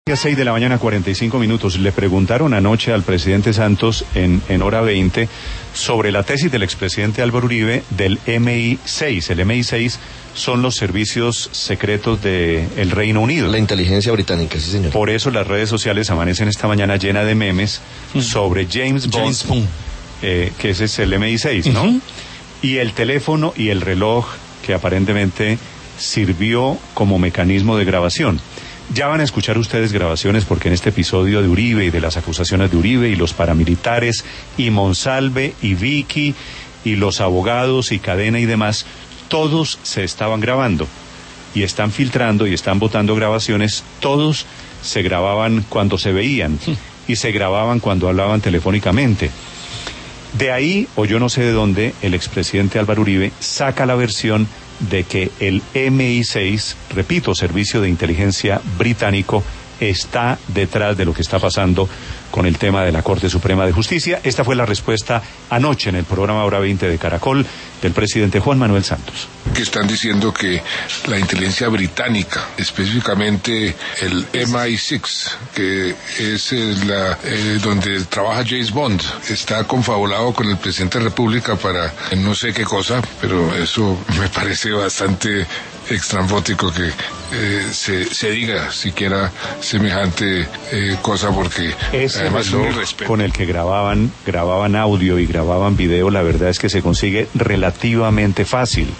6 de la mañana, 45 minutos. Le preguntaron anoche al presidente Santos en hora 20 sobre la tesis del expresidente Álvaro Uribe del MI6. El MI6 son los servicios secretos del Reino Unido. La inteligencia británica, sí, señor. Por eso las redes sociales amanecen esta mañana llenas de memes sobre James Bond, que ese es el MI6, ¿no? Y el teléfono y el reloj que aparentemente sirvió como mecanismo de grabación. Ya van a escuchar ustedes grabaciones porque en este episodio de Uribe y de las acusaciones de Uribe y los paramilitares y Monsalve y Vicky y los abogados y Cadena y demás, todos se estaban grabando y están filtrando y están botando grabaciones. Todos se grababan cuando se veían y se grababan cuando hablaban telefónicamente. De ahí, o yo no sé de dónde, el expresidente Álvaro Uribe saca la versión de que el MI6, repito, Servicio de Inteligencia Británico, está detrás de lo que está pasando con el tema de la Corte Suprema de Justicia. Esta fue la respuesta anoche en el programa Hora 20 de Caracol del presidente Juan Manuel Santos. Que están diciendo que la inteligencia británica, específicamente el MI6, que es donde trabaja James Bond, está confabulado con el presidente de la República para no sé qué cosa, pero eso me parece bastante extrafótico que se diga siquiera semejante cosa, porque ese además reloj con el que grababan audio y grababan video, la verdad es que se consigue relativamente fácil,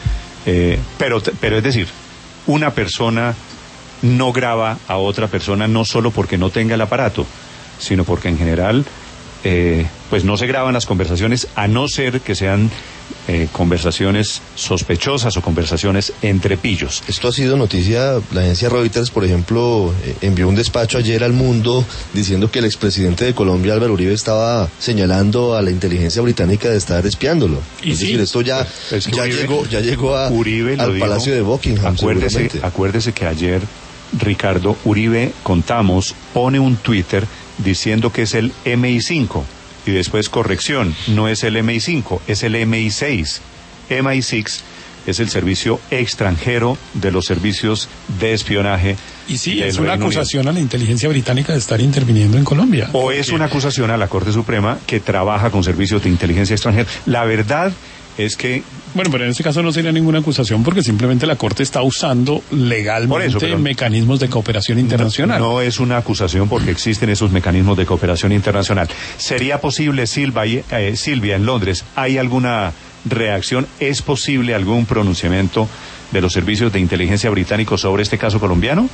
pero es decir, una persona no graba a otra persona no solo porque no tenga el aparato, sino porque en general pues no se graban las conversaciones, a no ser que sean conversaciones sospechosas o conversaciones entre pillos. Esto ha sido noticia. La agencia Reuters, por ejemplo, envió un despacho ayer al Mundo diciendo que el expresidente de Colombia, Álvaro Uribe, estaba señalando a la inteligencia británica de estar espiándolo. Y es sí, decir, esto ya llegó al Palacio de Buckingham. Acuérdese que ayer, Ricardo, Uribe, contamos, pone un Twitter diciendo que es el MI5 y después corrección, no es el MI5, es el MI6. MI6 es el servicio extranjero de los servicios de espionaje. Y sí, es una acusación a la inteligencia británica de estar interviniendo en Colombia. O es una acusación a la Corte Suprema que trabaja con servicios de inteligencia extranjera. La verdad es que... Bueno, pero en este caso no sería ninguna acusación porque simplemente la Corte está usando legalmente mecanismos de cooperación internacional. No es una acusación porque existen esos mecanismos de cooperación internacional. ¿Sería posible, Silvia, en Londres, hay alguna reacción? ¿Es posible algún pronunciamiento de los servicios de inteligencia británicos sobre este caso colombiano?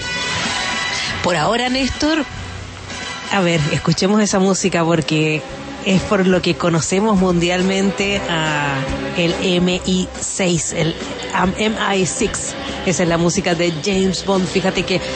Por ahora, Néstor, a ver, escuchemos esa música porque... es por lo que conocemos mundialmente a el MI6, el MI6. Esa es la música de James Bond. Fíjate que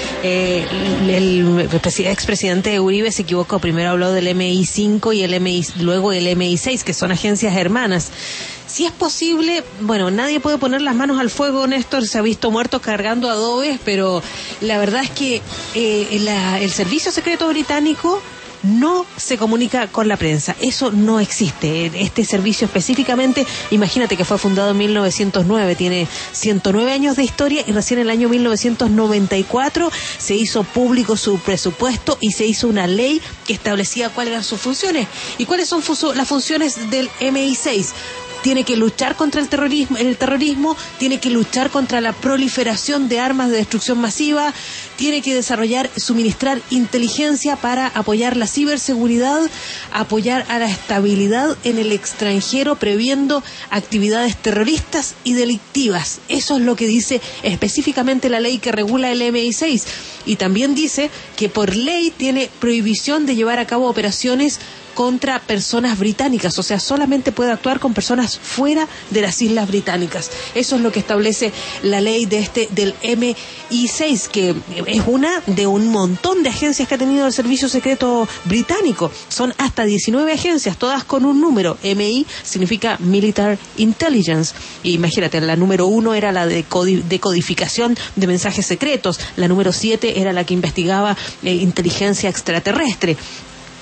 el expresidente Uribe se equivocó. Primero habló del MI5 y luego el MI6, que son agencias hermanas. Si es posible, bueno, nadie puede poner las manos al fuego, Néstor, se ha visto muertos cargando adobes, pero la verdad es que el servicio secreto británico no se comunica con la prensa, eso no existe. Este servicio específicamente, imagínate que fue fundado en 1909, tiene 109 años de historia y recién en el año 1994 se hizo público su presupuesto y se hizo una ley que establecía cuáles eran sus funciones. ¿Y cuáles son las funciones del MI6? Tiene que luchar contra el terrorismo, tiene que luchar contra la proliferación de armas de destrucción masiva, tiene que suministrar inteligencia para apoyar la ciberseguridad, apoyar a la estabilidad en el extranjero, previendo actividades terroristas y delictivas. Eso es lo que dice específicamente la ley que regula el MI6. Y también dice que por ley tiene prohibición de llevar a cabo operaciones contra personas británicas, o sea, solamente puede actuar con personas fuera de las Islas Británicas. Eso es lo que establece la ley del MI6, que es una de un montón de agencias que ha tenido el Servicio Secreto Británico. Son hasta 19 agencias, todas con un número. MI significa Military Intelligence. Y imagínate, la número 1 era la de decodificación de mensajes secretos, la número 7 era la que investigaba inteligencia extraterrestre.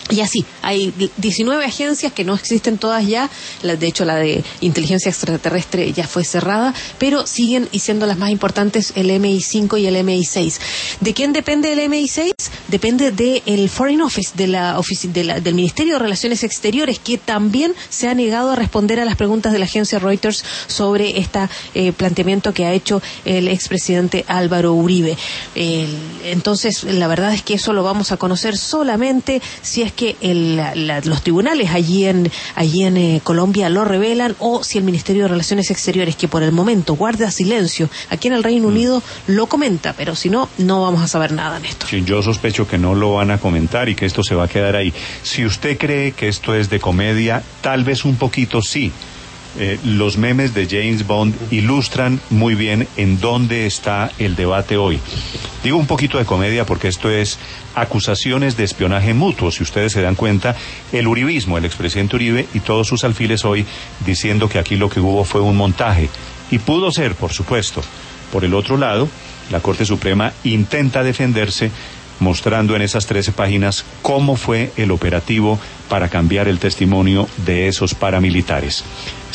Y así, hay 19 agencias que no existen todas ya, de hecho la de inteligencia extraterrestre ya fue cerrada, pero siguen siendo las más importantes el MI5 y el MI6. ¿De quién depende el MI6? Depende del Foreign Office, del Ministerio de Relaciones Exteriores, que también se ha negado a responder a las preguntas de la agencia Reuters sobre este planteamiento que ha hecho el expresidente Álvaro Uribe. Entonces, la verdad es que eso lo vamos a conocer solamente si es que los tribunales allí en Colombia lo revelan, o si el Ministerio de Relaciones Exteriores, que por el momento guarda silencio aquí en el Reino Unido, lo comenta, pero si no, no vamos a saber nada, Néstor. Sí, yo sospecho que no lo van a comentar y que esto se va a quedar ahí. Si usted cree que esto es de comedia, tal vez un poquito sí. Los memes de James Bond ilustran muy bien en dónde está el debate hoy. Digo un poquito de comedia porque esto es acusaciones de espionaje mutuo. Si ustedes se dan cuenta, el uribismo, el expresidente Uribe y todos sus alfiles hoy diciendo que aquí lo que hubo fue un montaje. Y pudo ser, por supuesto. Por el otro lado, la Corte Suprema intenta defenderse mostrando en esas 13 páginas cómo fue el operativo para cambiar el testimonio de esos paramilitares.